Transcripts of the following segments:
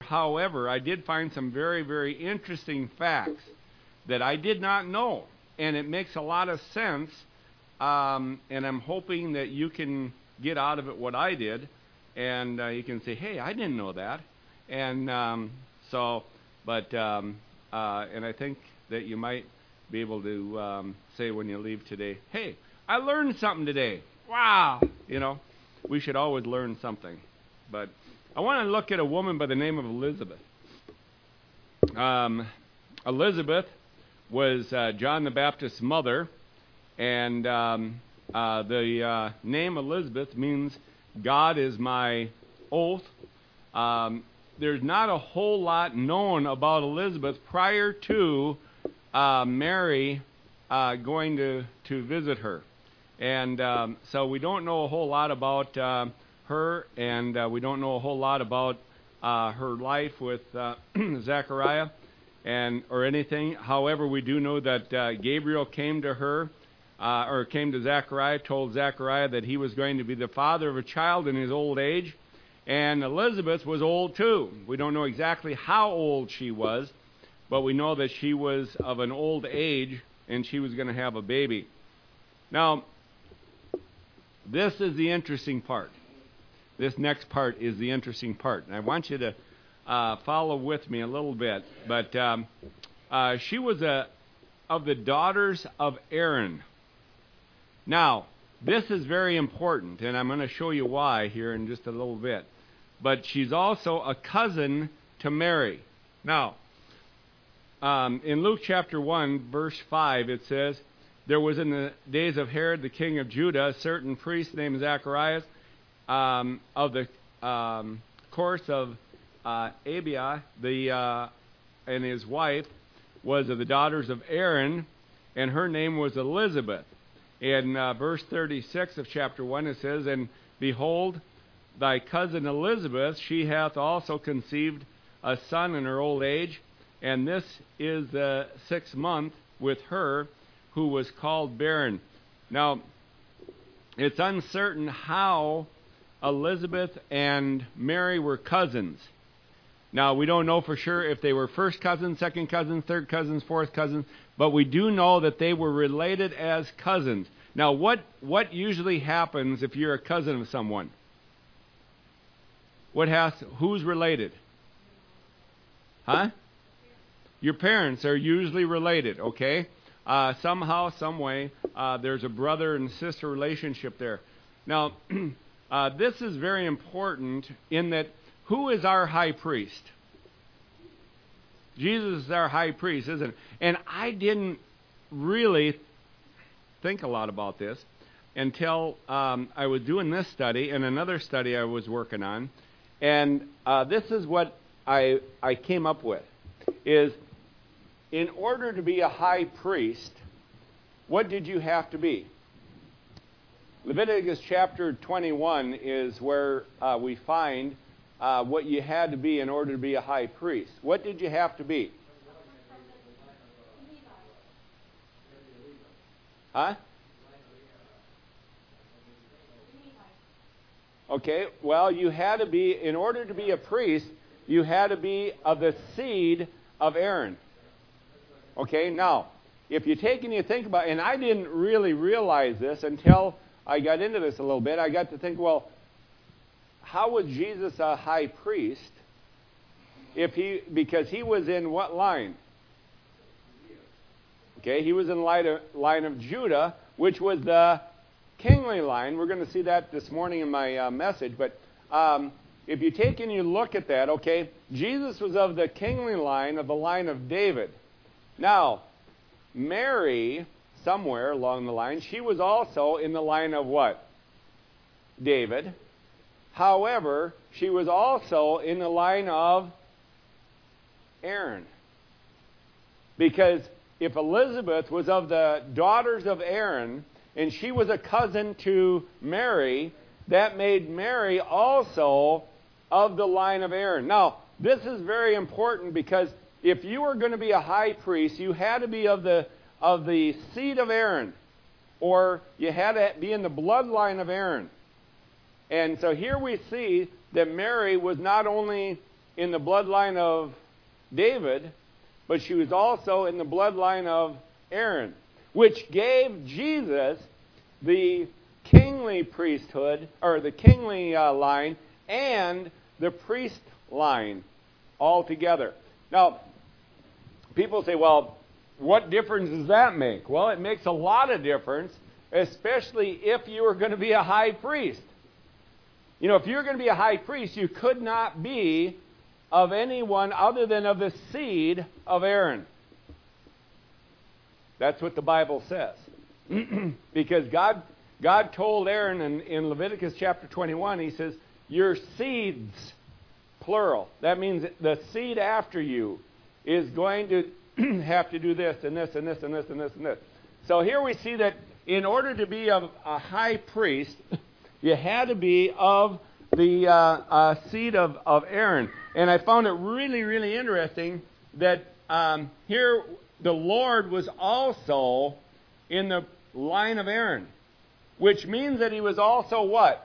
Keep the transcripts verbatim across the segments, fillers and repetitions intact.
However, I did find some very, very interesting facts that I did not know, and it makes a lot of sense, um, and I'm hoping that you can get out of it what I did, and uh, you can say, hey, I didn't know that, and um, so, but, um, uh, and I think that you might be able to um, say when you leave today, hey, I learned something today. Wow. You know, we should always learn something. But I want to look at a woman by the name of Elizabeth. Um, Elizabeth was uh, John the Baptist's mother, and um, uh, the uh, name Elizabeth means God is my oath. Um, there's not a whole lot known about Elizabeth prior to uh, Mary uh, going to, to visit her. And um, so we don't know a whole lot about uh, her, and uh, we don't know a whole lot about uh, her life with uh, Zechariah and or anything. However, we do know that uh, Gabriel came to her, uh, or came to Zechariah, told Zechariah that he was going to be the father of a child in his old age. And Elizabeth was old too. We don't know exactly how old she was, but we know that she was of an old age, and she was going to have a baby. Now, this is the interesting part. This next part is the interesting part. And I want you to uh, follow with me a little bit. But um, uh, she was a, of the daughters of Aaron. Now, this is very important, and I'm going to show you why here in just a little bit. But she's also a cousin to Mary. Now, um, in Luke chapter one, verse five, it says, there was in the days of Herod, the king of Judah, a certain priest named Zacharias, um, of the um, course of uh, Abia, the, uh, and his wife was of the daughters of Aaron, and her name was Elizabeth. In uh, verse thirty-six of chapter one, it says, and behold, thy cousin Elizabeth, she hath also conceived a son in her old age, and this is the sixth month with her, who was called barren. Now, it's uncertain how Elizabeth and Mary were cousins. Now, we don't know for sure if they were first cousins, second cousins, third cousins, fourth cousins, but we do know that they were related as cousins. Now, what, what usually happens if you're a cousin of someone? What has, who's related? Huh? Your parents are usually related, okay? Uh, somehow, some way, uh, there's a brother and sister relationship there. Now, uh, this is very important in that who is our high priest? Jesus is our high priest, isn't it? And I didn't really think a lot about this until um, I was doing this study and another study I was working on. And uh, this is what I, I came up with, is in order to be a high priest, what did you have to be? Leviticus chapter twenty-one is where uh, we find uh, what you had to be in order to be a high priest. What did you have to be? Huh? Okay, well, you had to be, in order to be a priest, you had to be of the seed of Aaron. Okay, now, if you take and you think about, and I didn't really realize this until I got into this a little bit, I got to think, well, how was Jesus a high priest if he, because he was in what line? Okay, he was in the line of, line of Judah, which was the kingly line. We're going to see that this morning in my uh, message, but um, if you take and you look at that, okay, Jesus was of the kingly line, of the line of David. Now, Mary, somewhere along the line, she was also in the line of what? David. However, she was also in the line of Aaron. Because if Elizabeth was of the daughters of Aaron, and she was a cousin to Mary, that made Mary also of the line of Aaron. Now, this is very important because if you were going to be a high priest, you had to be of the of the seed of Aaron, or you had to be in the bloodline of Aaron. And so here we see that Mary was not only in the bloodline of David, but she was also in the bloodline of Aaron, which gave Jesus the kingly priesthood, or the kingly uh, line, and the priest line all together. Now, people say, well, what difference does that make? Well, it makes a lot of difference, especially if you are going to be a high priest. You know, if you're going to be a high priest, you could not be of anyone other than of the seed of Aaron. That's what the Bible says. Because God God told Aaron in, in Leviticus chapter twenty-one, he says, your seeds, plural. That means the seed after you is going to have to do this and this and this and this and this and this. So here we see that in order to be a, a high priest, you had to be of the uh, uh, seed of, of Aaron. And I found it really, really interesting that um, here the Lord was also in the line of Aaron, which means that he was also what?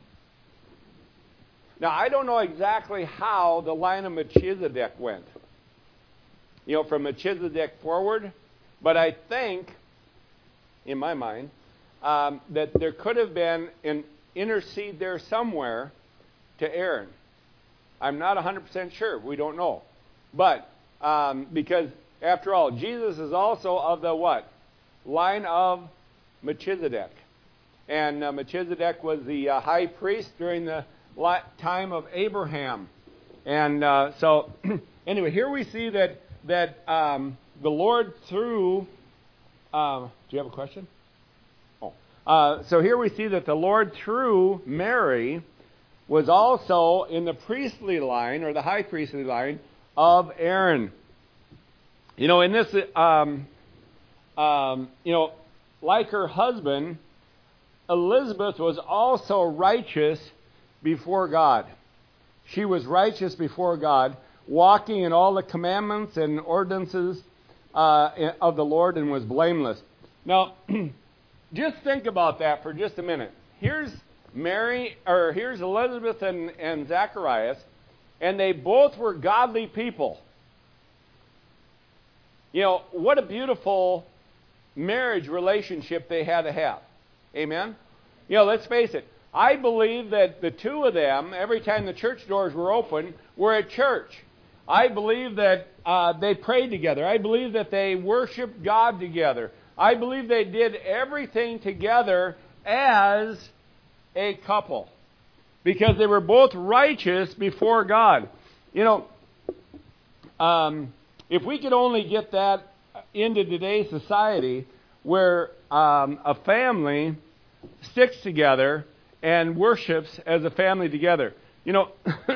Now, I don't know exactly how the line of Melchizedek went, you know, from Melchizedek forward, but I think, in my mind, um, that there could have been an intercede there somewhere to Aaron. I'm not one hundred percent sure. We don't know. But, um, because, after all, Jesus is also of the what? Line of Melchizedek. And uh, Melchizedek was the uh, high priest during the time of Abraham. And uh, so, anyway, here we see that that um, the Lord through... Um, do you have a question? Oh. Uh, so here we see that the Lord through Mary was also in the priestly line, or the high priestly line, of Aaron. You know, in this, um, um, you know, like her husband, Elizabeth was also righteous before God. She was righteous before God, walking in all the commandments and ordinances uh, of the Lord, and was blameless. Now, just think about that for just a minute. Here's Mary, or here's Elizabeth and, and Zacharias, and they both were godly people. You know, what a beautiful marriage relationship they had to have. Amen? You know, let's face it. I believe that the two of them, every time the church doors were open, were at church. I believe that uh, they prayed together. I believe that they worshiped God together. I believe they did everything together as a couple, because they were both righteous before God. You know, um, if we could only get that into today's society, where um, a family sticks together and worships as a family together. You know,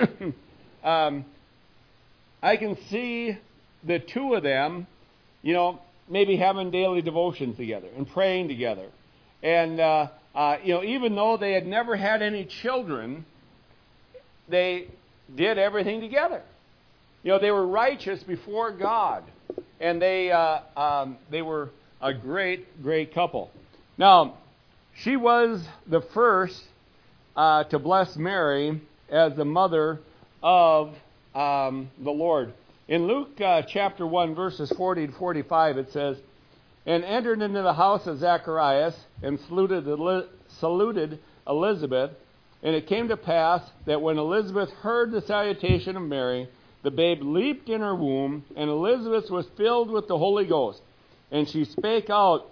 um, I can see the two of them, you know, maybe having daily devotions together and praying together. And, uh, uh, you know, even though they had never had any children, they did everything together. You know, they were righteous before God. And they uh, um, they were a great, great couple. Now, she was the first uh, to bless Mary as the mother of um, the Lord. In Luke uh, chapter one, verses forty to forty-five, it says, "And entered into the house of Zacharias, and saluted, saluted Elizabeth. And it came to pass that when Elizabeth heard the salutation of Mary, the babe leaped in her womb, and Elizabeth was filled with the Holy Ghost. And she spake out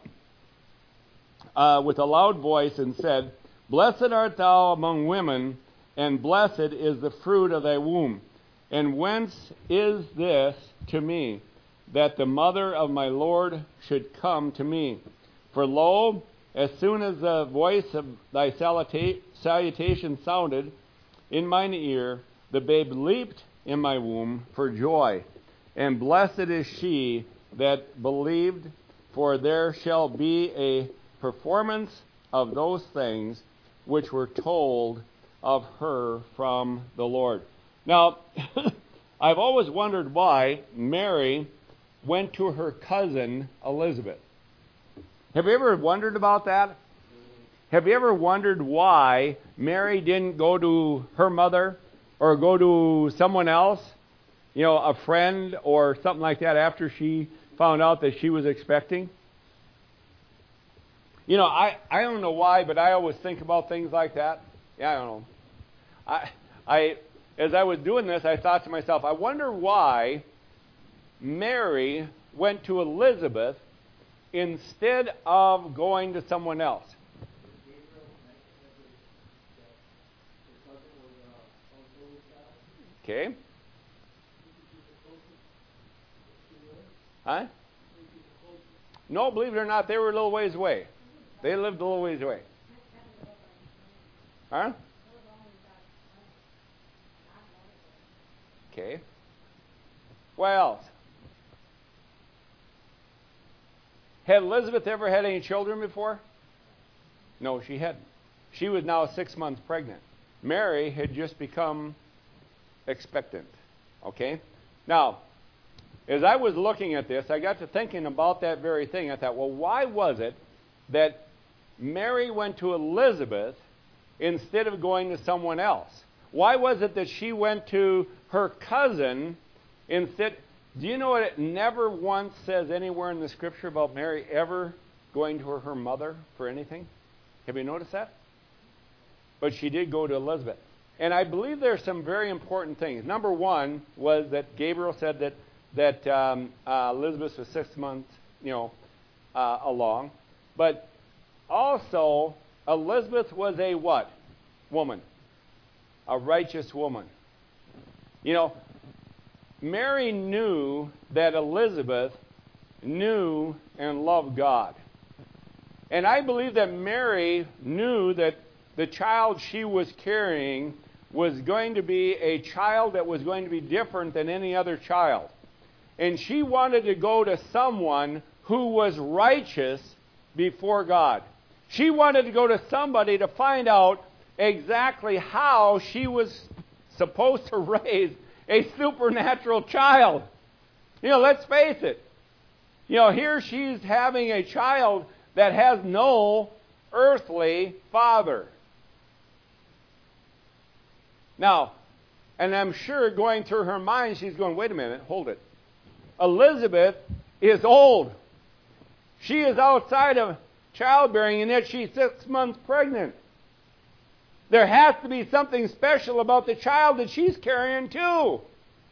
uh, with a loud voice, and said, Blessed art thou among women, and blessed is the fruit of thy womb. And whence is this to me, that the mother of my Lord should come to me? For lo, as soon as the voice of thy saluta- salutation sounded in mine ear, the babe leaped in my womb for joy. And blessed is she that believed, for there shall be a performance of those things which were told of her from the Lord." Now, I've always wondered why Mary went to her cousin Elizabeth. Have you ever wondered about that? Have you ever wondered why Mary didn't go to her mother or go to someone else, you know, a friend or something like that after she found out that she was expecting? You know, I, I don't know why, but I always think about things like that. Yeah, I don't know. I, I, as I was doing this, I thought to myself, I wonder why Mary went to Elizabeth instead of going to someone else. Okay. Huh? No, believe it or not, they were a little ways away. They lived a little ways away. Huh? Okay. What else? Had Elizabeth ever had any children before? No, she hadn't. She was now six months pregnant. Mary had just become expectant. Okay? Now, as I was looking at this, I got to thinking about that very thing. I thought, well, why was it that Mary went to Elizabeth instead of going to someone else? Why was it that she went to her cousin instead? Do you know what it never once says anywhere in the Scripture about Mary ever going to her, her mother for anything? Have you noticed that? But she did go to Elizabeth. And I believe there are some very important things. Number one was that Gabriel said that that um, uh, Elizabeth was six months, you know, uh, along. But also, Elizabeth was a what? Woman. A righteous woman. You know, Mary knew that Elizabeth knew and loved God. And I believe that Mary knew that the child she was carrying was going to be a child that was going to be different than any other child. And she wanted to go to someone who was righteous before God. She wanted to go to somebody to find out exactly how she was supposed to raise a supernatural child. You know, let's face it. You know, here she's having a child that has no earthly father. Now, and I'm sure going through her mind, she's going, wait a minute, hold it. Elizabeth is old. She is outside of childbearing, and yet she's six months pregnant. There has to be something special about the child that she's carrying too.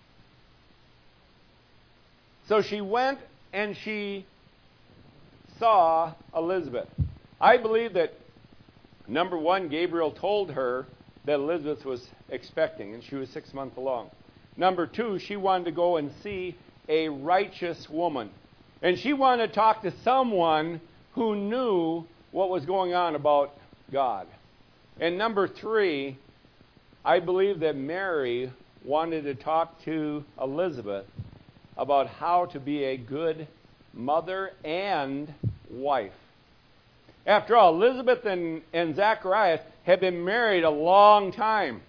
So she went and she saw Elizabeth. I believe that, number one, Gabriel told her that Elizabeth was expecting, and she was six months along. Number two, she wanted to go and see a righteous woman. And she wanted to talk to someone who knew what was going on about God. And number three, I believe that Mary wanted to talk to Elizabeth about how to be a good mother and wife. After all, Elizabeth and, and Zacharias had been married a long time.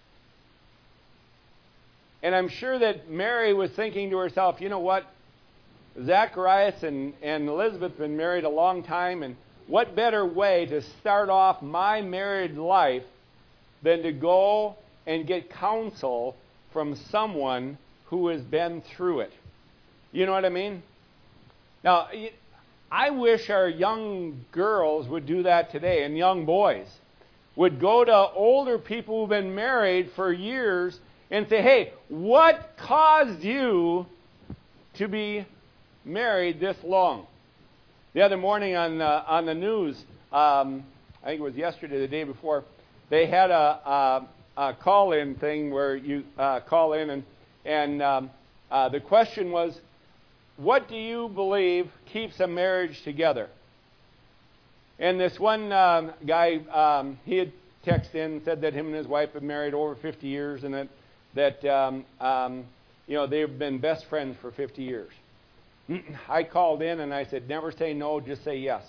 And I'm sure that Mary was thinking to herself, you know what? Zacharias and, and Elizabeth have been married a long time, and what better way to start off my married life than to go and get counsel from someone who has been through it? You know what I mean? Now, I wish our young girls would do that today, and young boys would go to older people who've been married for years and say, hey, what caused you to be married this long? The other morning on uh, on the news, um, I think it was yesterday, the day before, they had a, a, a call-in thing where you uh, call in, and and um, uh, the question was, what do you believe keeps a marriage together? And this one um, guy, um, he had texted in and said that him and his wife have been married over fifty years, and that that um, um, you know they've been best friends for fifty years. I called in and I said, never say no, just say yes.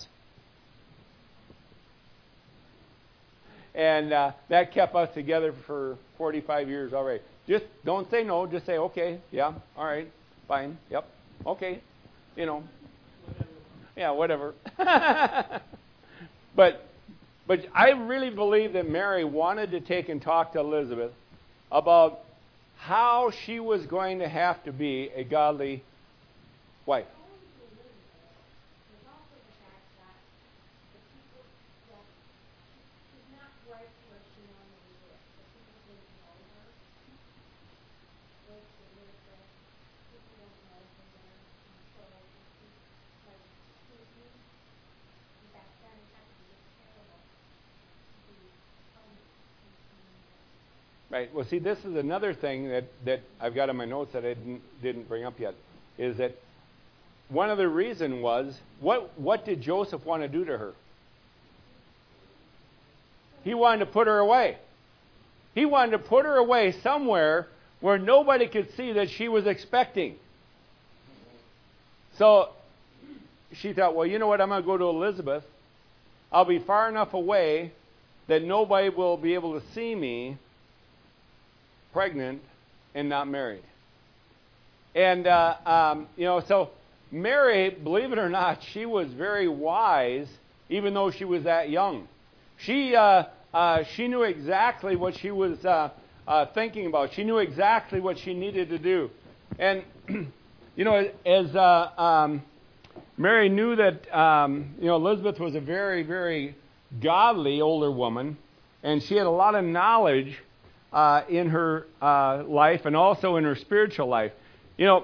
And uh, that kept us together for forty-five years already. Just don't say no, just say, okay, yeah, all right, fine, yep, okay, you know. Yeah, whatever. but but I really believe that Mary wanted to take and talk to Elizabeth about how she was going to have to be a godly wife. Right. Well, see, this is another thing that, that I've got in my notes that I didn't, didn't bring up yet, is that one of the reason was, what, what did Joseph want to do to her? He wanted to put her away. He wanted to put her away somewhere where nobody could see that she was expecting. So she thought, well, you know what, I'm going to go to Elizabeth. I'll be far enough away that nobody will be able to see me pregnant and not married. And, uh, um, you know, so Mary, believe it or not, she was very wise, even though she was that young. She, uh, uh, she knew exactly what she was uh, uh, thinking about. She knew exactly what she needed to do. And, you know, as uh, um, Mary knew that, um, you know, Elizabeth was a very, very godly older woman, and she had a lot of knowledge Uh, in her uh, life and also in her spiritual life. You know,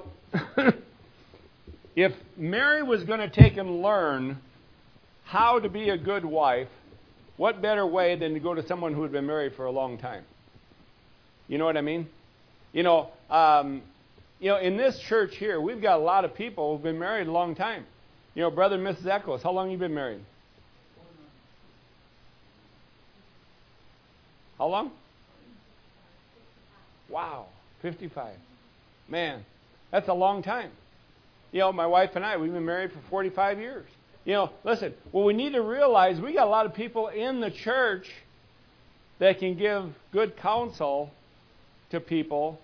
if Mary was going to take and learn how to be a good wife, what better way than to go to someone who had been married for a long time? You know what I mean? You know, um, you know, in this church here, we've got a lot of people who've been married a long time. You know, Brother and Missus Eccles, how long have you been married? How long? Wow, fifty-five. Man, that's a long time. You know, my wife and I, we've been married for forty-five years. You know, listen, what we need to realize, we got a lot of people in the church that can give good counsel to people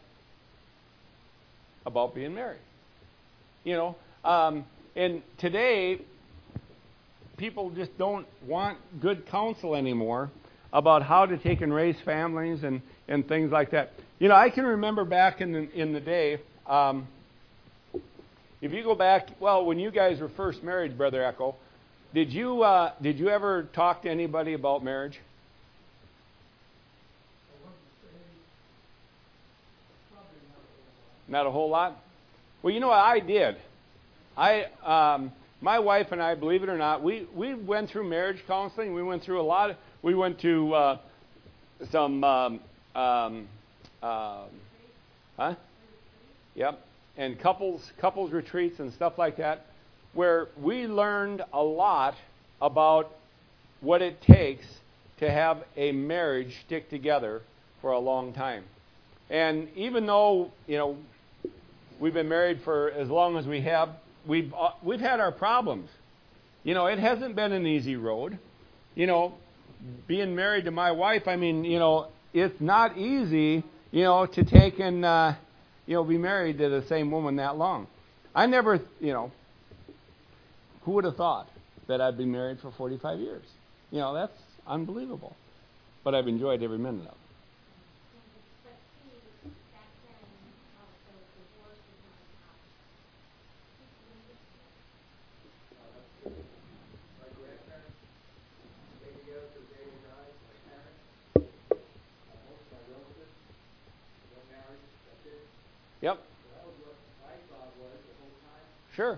about being married. You know, um, and today, people just don't want good counsel anymore about how to take and raise families and, and things like that. You know, I can remember back in the, in the day, um, if you go back, well, when you guys were first married, Brother Echo, did you uh, did you ever talk to anybody about marriage? Not a whole lot? Well, you know what I did? I, um, my wife and I, believe it or not, we, we went through marriage counseling. We went through a lot of, we went to uh, some, um, um, uh, huh? Yep. And couples, couples retreats and stuff like that, where we learned a lot about what it takes to have a marriage stick together for a long time. And even though, you know, we've been married for as long as we have, we've uh, we've had our problems. You know, it hasn't been an easy road. You know, being married to my wife, I mean, you know, it's not easy, you know, to take and, uh, you know, be married to the same woman that long. I never, you know, who would have thought that I'd be married for forty-five years? You know, that's unbelievable. But I've enjoyed every minute of it. Yep. Sure.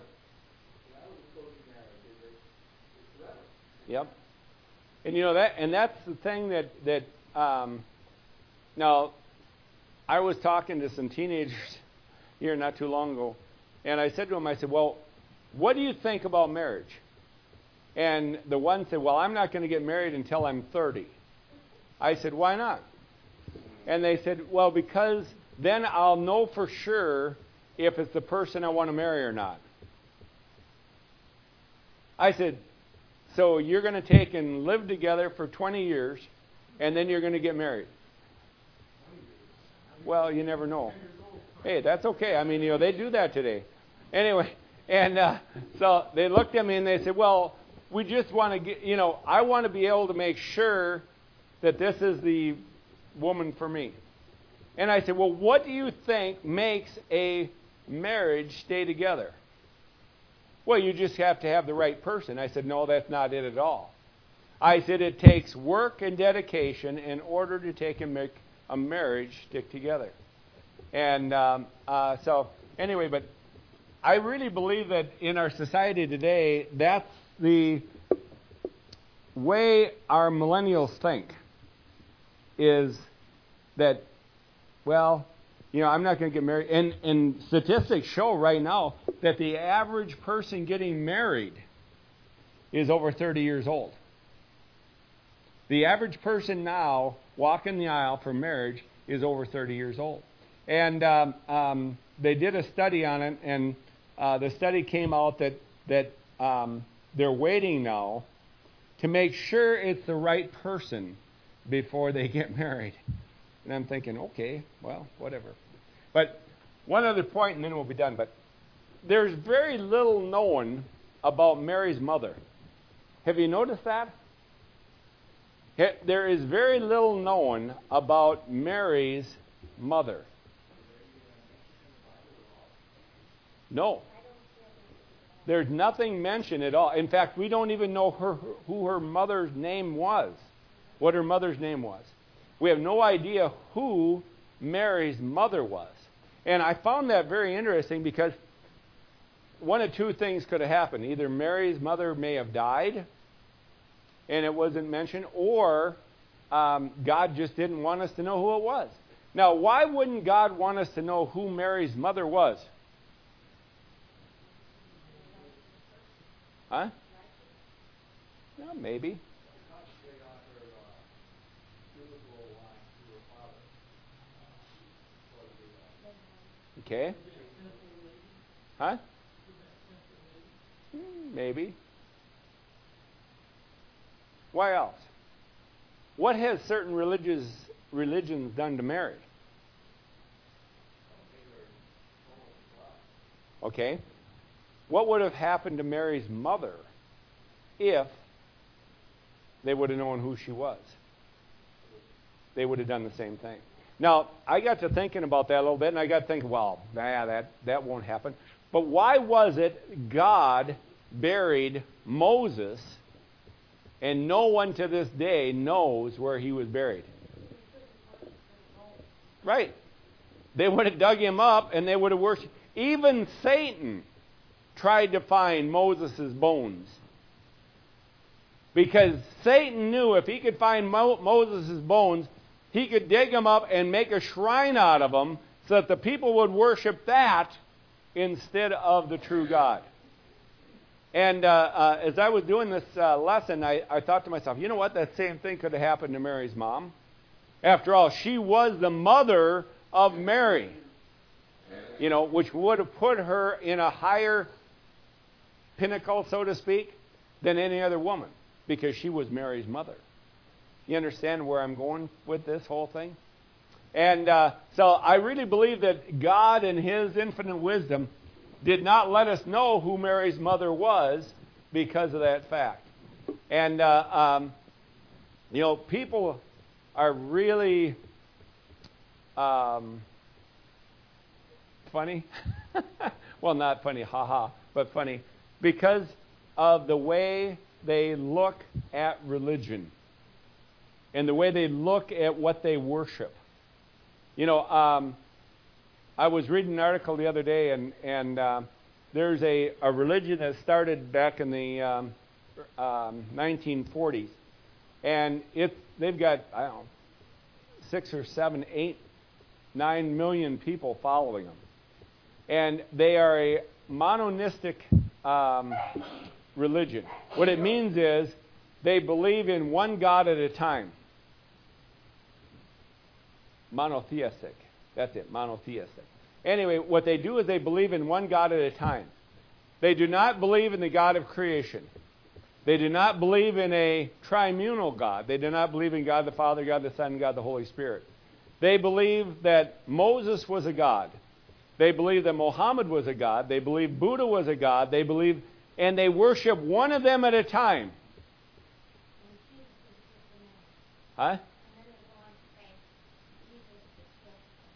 Yep. And you know that, and that's the thing that that. Um, now, I was talking to some teenagers here not too long ago, and I said to them, I said, "Well, what do you think about marriage?" And the one said, "Well, I'm not going to get married until I'm thirty." I said, "Why not?" And they said, "Well, because then I'll know for sure if it's the person I want to marry or not." I said, "So you're going to take and live together for twenty years, and then you're going to get married?" Well, you never know. Hey, that's okay. I mean, you know, they do that today. Anyway, and uh, so they looked at me and they said, "Well, we just want to get, you know, I want to be able to make sure that this is the woman for me." And I said, well, what do you think makes a marriage stay together? Well, you just have to have the right person. I said, no, that's not it at all. I said, it takes work and dedication in order to take and make a marriage stick together. And um, uh, so, anyway, but I really believe that in our society today, that's the way our millennials think, is that, well, you know, I'm not going to get married. And, and statistics show right now that the average person getting married is over thirty years old. The average person now walking the aisle for marriage is over thirty years old. And um, um, they did a study on it, and uh, the study came out that, that um, they're waiting now to make sure it's the right person before they get married. And I'm thinking, okay, well, whatever. But one other point, and then we'll be done. But there's very little known about Mary's mother. Have you noticed that? There is very little known about Mary's mother. No. There's nothing mentioned at all. In fact, we don't even know her, who her mother's name was, what her mother's name was. We have no idea who Mary's mother was. And I found that very interesting because one of two things could have happened. Either Mary's mother may have died and it wasn't mentioned, or um, God just didn't want us to know who it was. Now, why wouldn't God want us to know who Mary's mother was? Huh? Well, maybe. Okay. Huh? Maybe. Why else? What has certain religious religions done to Mary? Okay. What would have happened to Mary's mother if they would have known who she was? They would have done the same thing. Now, I got to thinking about that a little bit, and I got to think, well, nah, that, that won't happen. But why was it God buried Moses, and no one to this day knows where he was buried? Right. They would have dug him up, and they would have worshipped. Even Satan tried to find Moses' bones. Because Satan knew if he could find Mo- Moses' bones, he could dig them up and make a shrine out of them so that the people would worship that instead of the true God. And uh, uh, as I was doing this uh, lesson, I, I thought to myself, you know what? That same thing could have happened to Mary's mom. After all, she was the mother of Mary, you know, which would have put her in a higher pinnacle, so to speak, than any other woman, because she was Mary's mother. You understand where I'm going with this whole thing? And uh, so I really believe that God in His infinite wisdom did not let us know who Mary's mother was because of that fact. And, uh, um, you know, people are really um, funny. Well, not funny, haha, but funny, because of the way they look at religion and the way they look at what they worship. You know, um, I was reading an article the other day, and, and uh, there's a, a religion that started back in the um, um, nineteen forties. And it, they've got, I don't know, six or seven, eight, nine million people following them. And they are a monotheistic um, religion. What it means is they believe in one God at a time. Monotheistic. That's it, monotheistic. Anyway, what they do is they believe in one God at a time. They do not believe in the God of creation. They do not believe in a trimunal God. They do not believe in God the Father, God the Son, and God the Holy Spirit. They believe that Moses was a God. They believe that Muhammad was a God. They believe Buddha was a God. They believe, and they worship one of them at a time. Huh?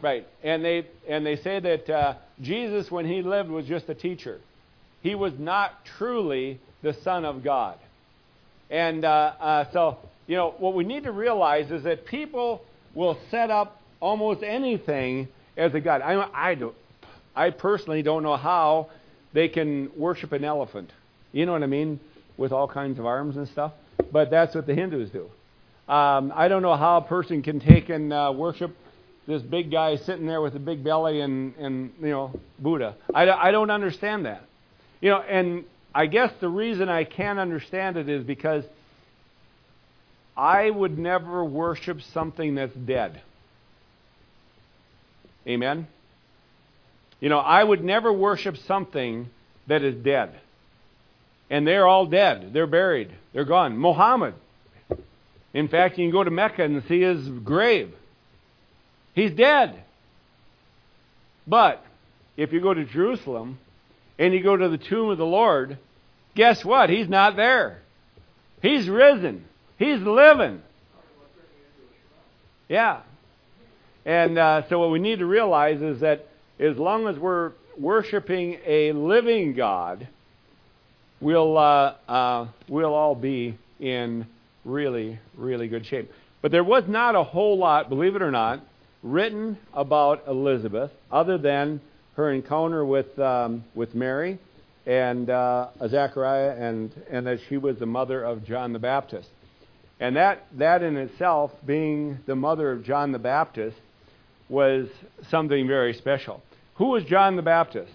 Right. And they and they say that uh, Jesus, when he lived, was just a teacher. He was not truly the Son of God. And uh, uh, so, you know, what we need to realize is that people will set up almost anything as a god. I, I, do, I personally don't know how they can worship an elephant. You know what I mean? With all kinds of arms and stuff. But that's what the Hindus do. Um, I don't know how a person can take and uh, worship this big guy sitting there with a big belly and, and you know, Buddha. I, I don't understand that. You know, and I guess the reason I can't understand it is because I would never worship something that's dead. Amen? You know, I would never worship something that is dead. And they're all dead. They're buried. They're gone. Muhammad. In fact, you can go to Mecca and see his grave. He's dead. But if you go to Jerusalem and you go to the tomb of the Lord, guess what? He's not there. He's risen. He's living. Yeah. And uh, so what we need to realize is that as long as we're worshiping a living God, we'll uh, uh, we'll all be in really, really good shape. But there was not a whole lot, believe it or not, written about Elizabeth other than her encounter with um, with Mary and uh, Zechariah, and and that she was the mother of John the Baptist. And that that in itself, being the mother of John the Baptist, was something very special. Who was John the Baptist?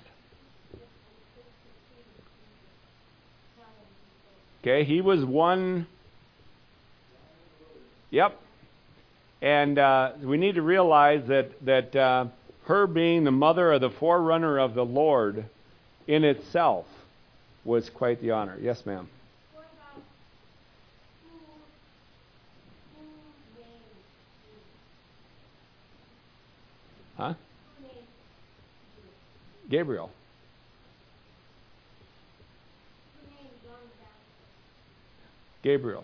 Okay, he was one. Yep. And uh, we need to realize that that uh, her being the mother of the forerunner of the Lord in itself was quite the honor. Yes, ma'am. What about who, who named Jesus? Huh? Who named Jesus? Gabriel. Who named John the Baptist? Gabriel.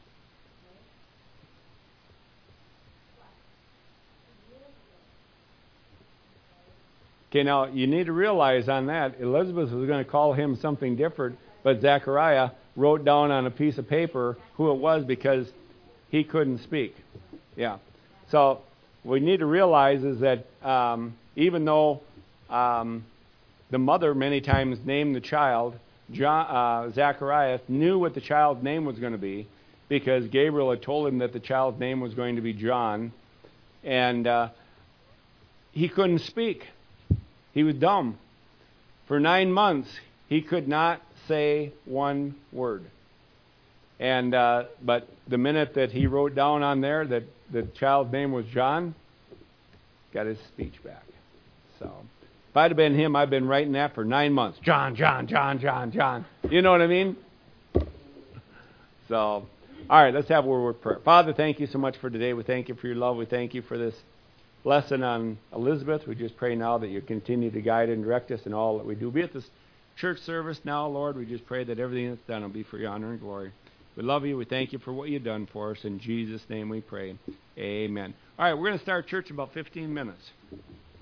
Okay, now you need to realize on that, Elizabeth was going to call him something different, but Zechariah wrote down on a piece of paper who it was because he couldn't speak. Yeah. So what we need to realize is that um, even though um, the mother many times named the child, John, uh, Zacharias knew what the child's name was going to be because Gabriel had told him that the child's name was going to be John, and uh, he couldn't speak. He was dumb. For nine months, he could not say one word. And uh, but the minute that he wrote down on there that the child's name was John, got his speech back. So if I'd have been him, I'd been writing that for nine months. John, John, John, John, John. You know what I mean? So, all right, let's have a word of prayer. Father, thank you so much for today. We thank you for your love. We thank you for this lesson on Elizabeth. We just pray now that you continue to guide and direct us in all that we do. Be at this church service now, Lord. We just pray that everything that's done will be for your honor and glory. We love you. We thank you for what you've done for us. In Jesus' name we pray. Amen. All right, we're going to start church in about fifteen minutes.